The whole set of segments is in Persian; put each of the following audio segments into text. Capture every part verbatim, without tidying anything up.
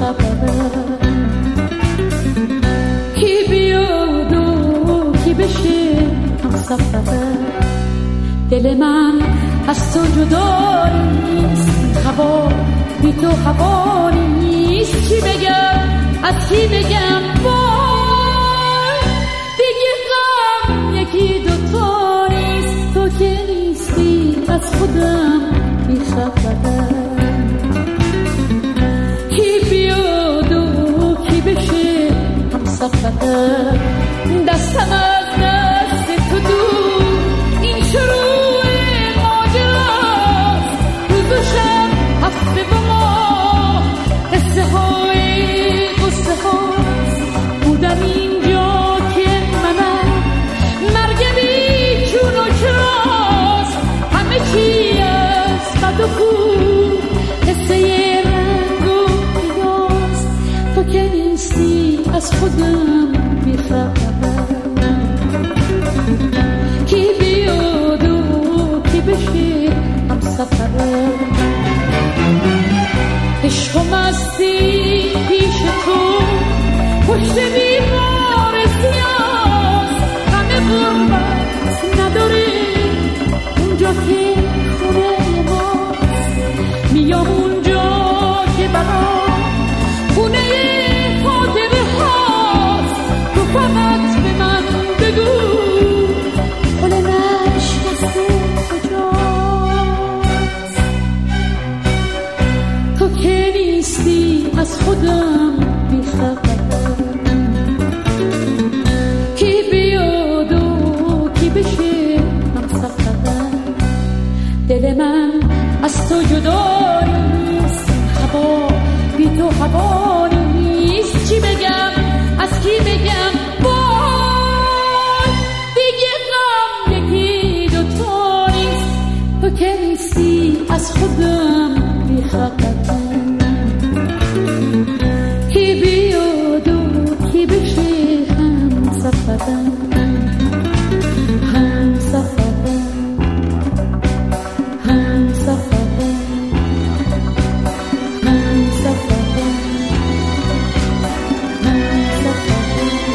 خبره کی بیاد و کی بشه هم سفره دل من از تو جدا نیست هوا بی تو هوا نیست چی بگم از کی بگم وای دیگه غم یکی دوتا نیست تو که نیستی از خودم بی خبره کی بیاد و کی بشه هم سفره دستم از دست تو دور این شروع ماجراست روز و شب هفته و ماه قصه های قصه هاست بودم اینجا که منم مرگ بی چون و چراست همه چی از بد و خوب قصه رنگ و پیاست تو که نیستی از خودم بی خبره کی بیاد و کی بشه هم سفره عشق و مستی پیش تو پشت دیوار سیاست همه غربت نداره اونجا که خونه ماست میام اونجا که برام خونه خاطره هاست تو فقط به من بگو پل نشکسته کجاست تو که نیستی از خودم بی خبره کی بیاد و کی بشه هم سفره دل من از تو جدا نیست هوا بی تو هوا نیست چی بگم از کی بگم وای دیگه غم یکی دوتا نیست تو که نیستی از خودم بی خبره کی بیاد و کی بشه هم سفره هم سفره هم سفره هم سفره هم سفره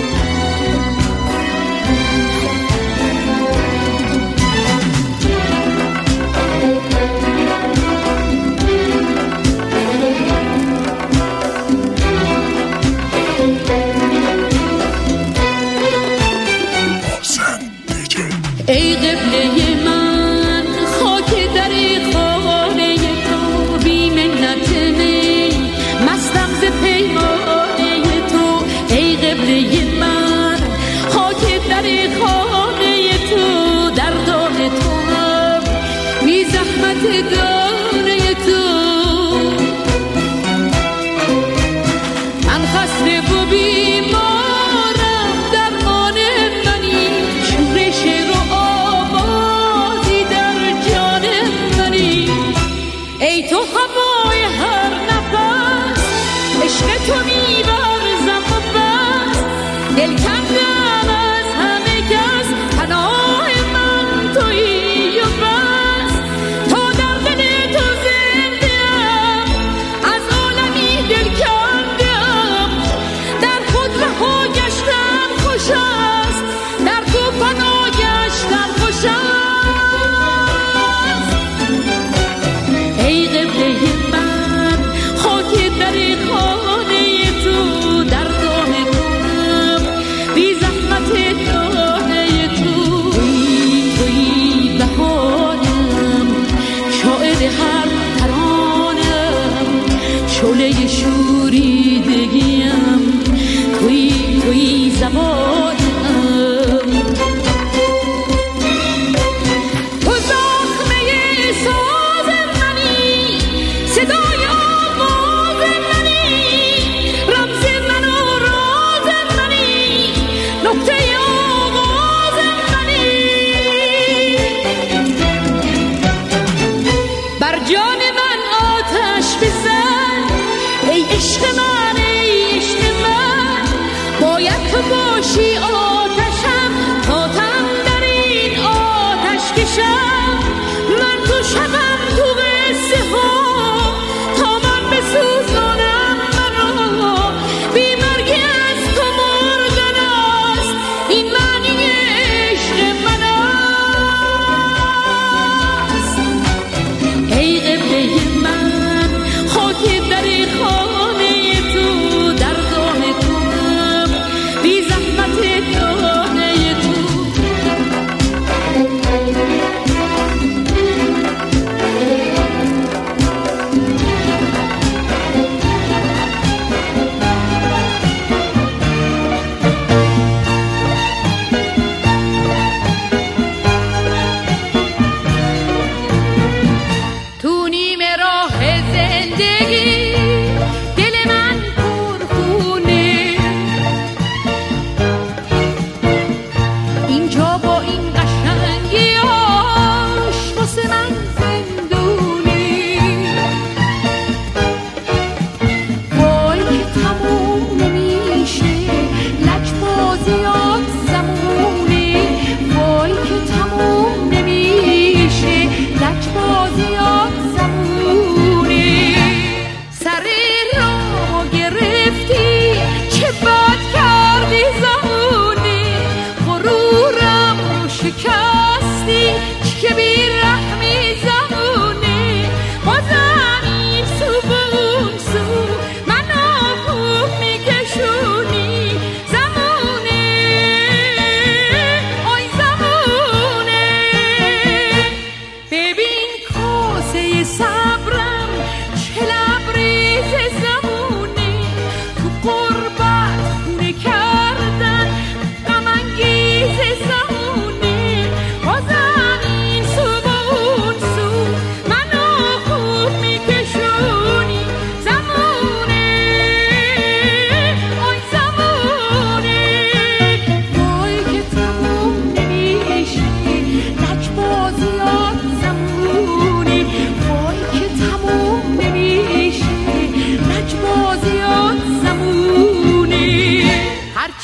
ای قبله من خاک در خانه تو بی منت می مستم ز پیمانه تو ای قبله من خاک در خانه تو در دام تو هم بی زحمت دانه تو من خسته و بیمارم درمان منی شورش رو آوازی در جان منی ای تو هوای هر نفس عشق تو می‌ورزم و بس دل کندم از همه کس پناه من تویی و بس تو در دل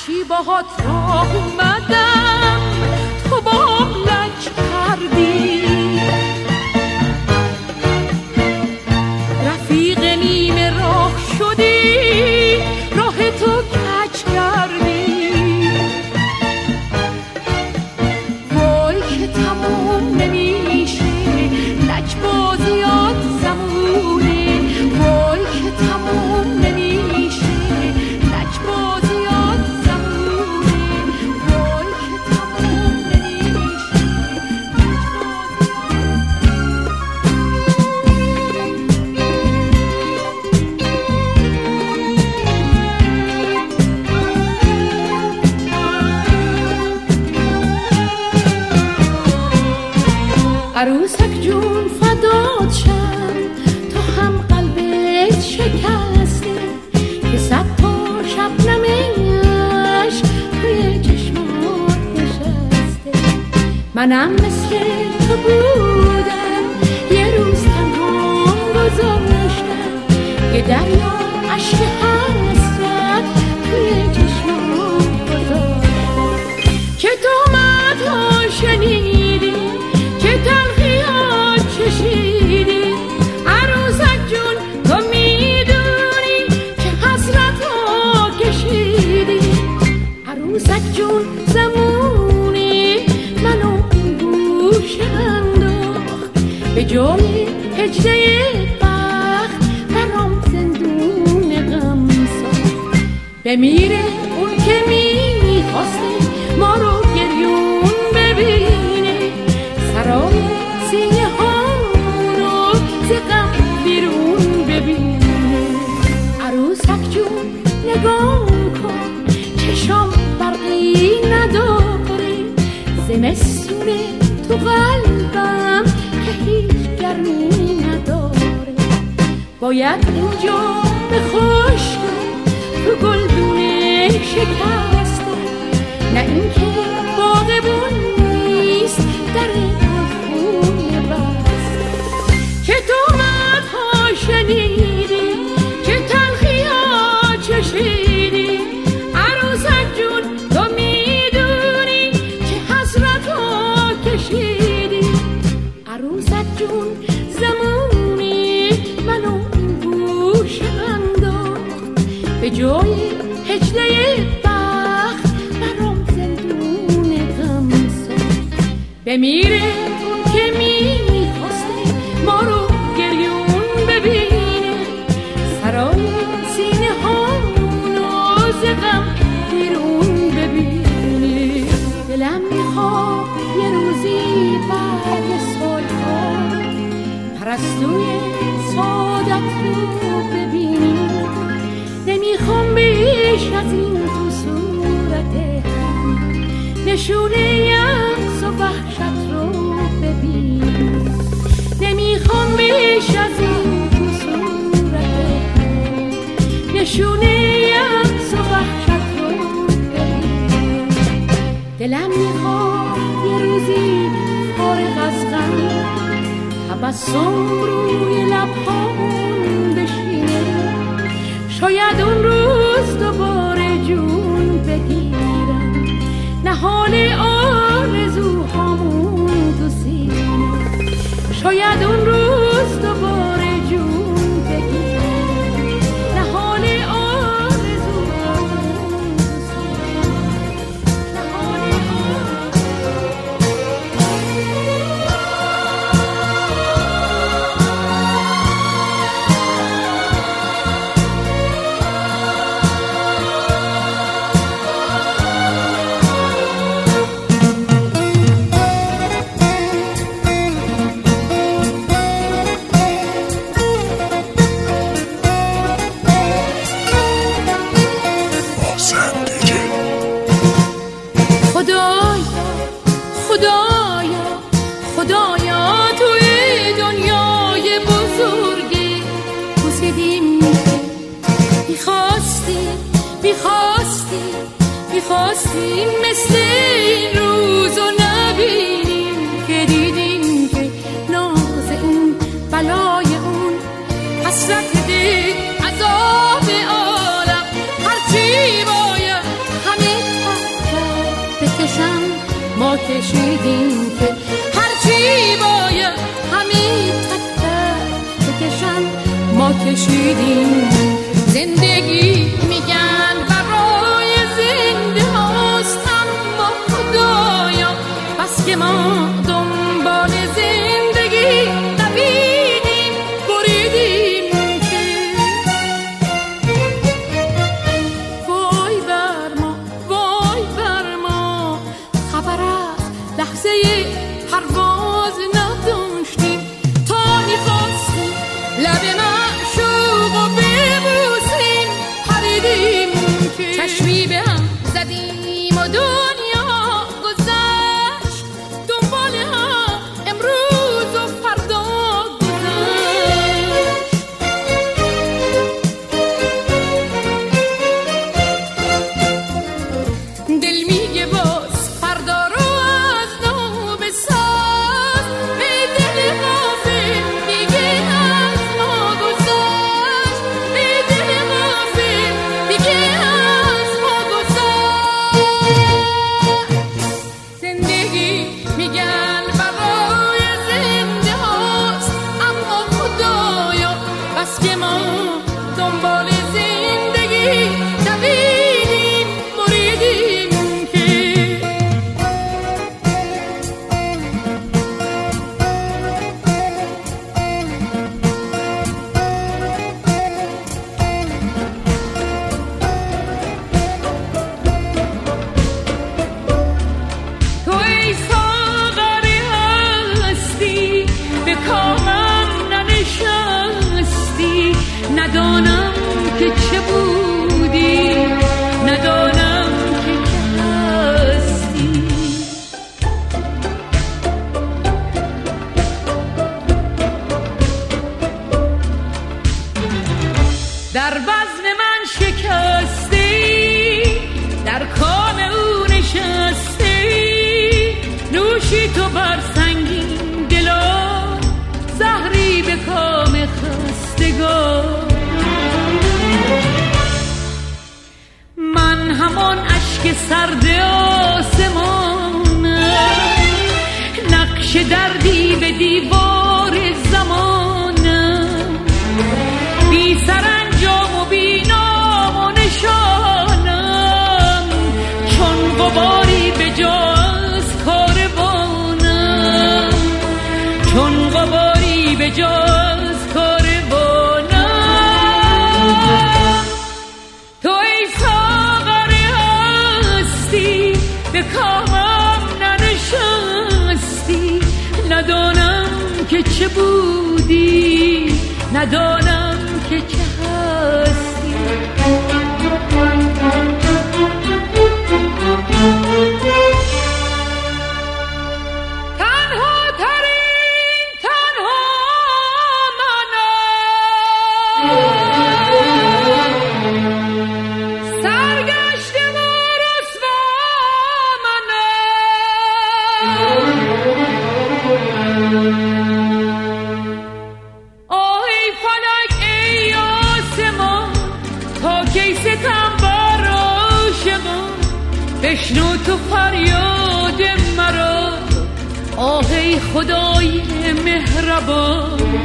هرچی باهات راه اومدم تو با لج کردی، رفیق نیمه راه شدی راه تو کج کردی. وای که تموم نمیشه لج بازیات زمونه، وای که تموم نمیشه لج بازیات زمونه، وای که تموم نمیشه عروسک جون فدات شم، تو هم قلبت شکسته که صد تا شبنمش توی چشمات نشسته. منم مثل تو بودم یه روز تنها گذاشتم یه دریا عشق حسرت توی چشمات گذاشتم که تو مدها شنیدی که تلخیات چشیدی. عروسک جون تو میدونی که حسرت‌ها کشیدی. عروسک جون زمونی منو گوش انداخت به جای هجله بخت برام زندون غم ساخت. بمیره اون که میخواسته ما رو گریون ببینه، سرای سینه ها رو ز غم بیرون ببینه. عروسک جون نگاه کن چشام برقی نداره، زمستونه تو قلبم که هیچ گرمی نداره. باید اینجا به خشک تو گلدونه شکسته، نه اینکه باغبون نیست در خونه بسته که تو مدها شنیدی که تلخیات چشیدی. عروسک جون تو میدونی که حسرت‌ها کشیدی. عروسک جون زمونی منو گوش انداخت به جای هجله بخت برام زندون غم ساخت. بمیره اون که میخواسته ما رو گریون ببینه، سرای سینه ها رو ز غم بیرون ببینه. دلم میخواد یه روزی بعد سالها پرستوی سعادت رو ببینی. نمیخوام بیش از این تو صورت هم نشونه یأس و وحشت رو ببینی. نمیخوام بیش از این تو صورت هم نشونه یأس و وحشت رو ببینی. دلم میخواد یه روزی فارغ از غم تبسم روی لبهامون بشینه. شاید اون روز دوباره جون بگیرم نهال آرزوهامون تو سینه. شاید اون روز دوباره جون بگیرم نهال آرزوهامون تو سینه. نهال می‌خواستیم مثل این روزو نبینیم که دیدیم که ناز این بلای اون حسرت دل عذاب عالم هرچی باید همه کشیدیم که هرچی باید همین تک تک بکشن ما کشیدیم. زندگی میگن برای زنده هاست، اما خدایا بس که ما دنبال زندگی دویدیم بریدیم که وای بر ما وای بر ما، خبر از لحظه پرواز نداشتیم تا میخواستیم لب معشوق و ببوسیم پریدیم که چشمی به هم زدیم و دنیا گذشت دنبال هم امروز و فردا گذشت. دل میگه باز فردا رو از نو بساز، به دل غافل میگه از ما گذشت، به دل غافل میگه از ما گذشت. زندگی میگن برای زنده هاست، اما خدایا بس که ما دنبال زندگی دویدیم بریدیم که تو ای ساغری هستی به کامم ننشستی، ندانم که چه بودی ندانم که چه هستی. در بزم من شکستی، در کام او نشستی، نوشی تو بر سنگین دلان، زهری به کام خستگان. من همان اشک سرد آسمانم، نقش دردی به دیوار زمانم، بی سرانجام و بی نام و نشانم، چون غباری به جا از کاروانم، چون غباری به جا از کاروانم. تو ای ساغری هستی به کامم ننشستی، ندانم که چه بودی ندانم که چه هستی. تنها ترین تنها منم، سرگشته و رسوا منم. آه ای فلک ای آسمان، تا کی ستم بر عاشقان، بشنو تو فریاد مرا. آه ای خدای مهربان،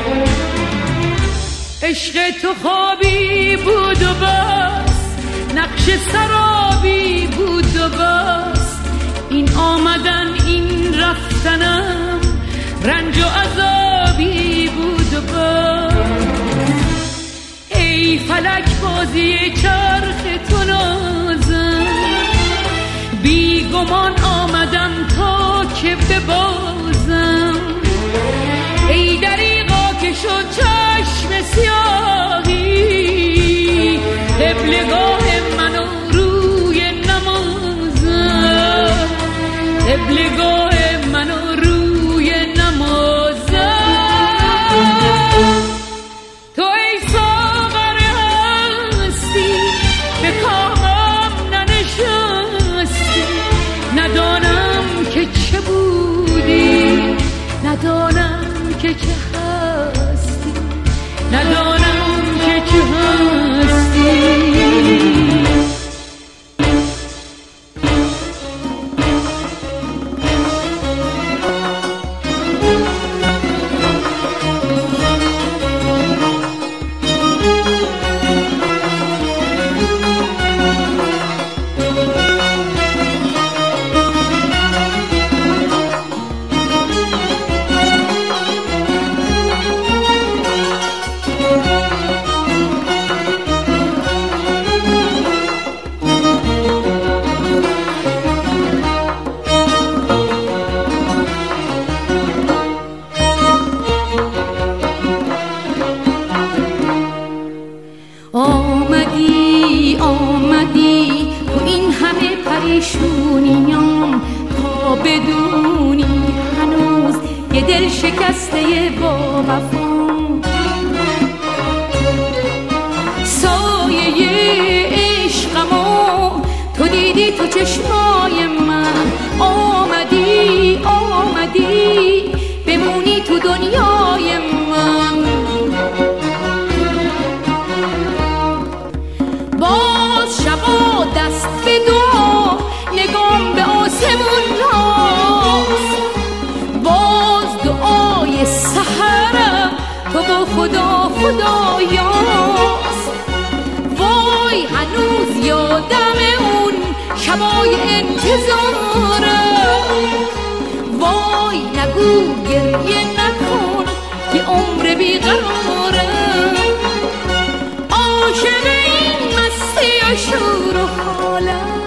عشق تو خوابی بود و بس، نقش سرابی بود و بس، این آمدن این رفتنم رنج و عذابی بود و بس. ای فلک بازی چرخ تو نازم، بی گمان آمدم تا که ببازم. ای دریغا که شد چشم سیاهی، قبلگاه منو روی نمازم، قبلگاه منو روی نمازم. تو ای ساغر هستی به کامم ننشستی، ندانم که چه بودی ندانم که چه هستی، ندانم که چه هستی. پریشونیام تا بدونی هنوز یه دل شکسته با وفام. سایه عشقمو تو دیدی تو چشمای من، آمدی آمدی بمونی تو دنیای من. باز شبا دست به دعا نگام به آسمون هاست، باز دعای سحرم تو با خدا خدایاست. وای هنوز یادم اون شبای انتظارم، وای نگو گریه نکن که عمر بیقرارم. عاشق این مستی و شور و حالم،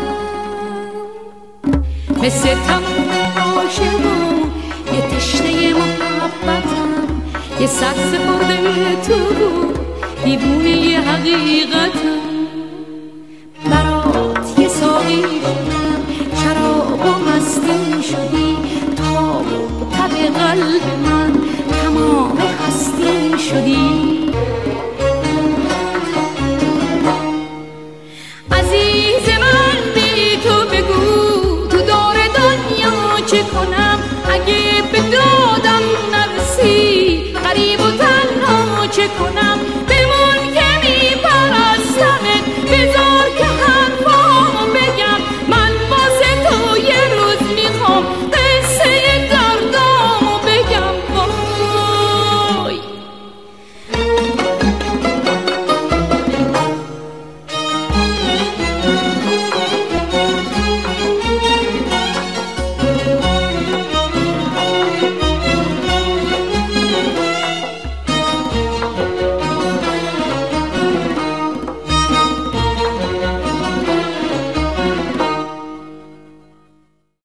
مثل تمام عاشقم یه تشنه محبتم، یه سر سپرده تو دیوونه ی حقیقتم.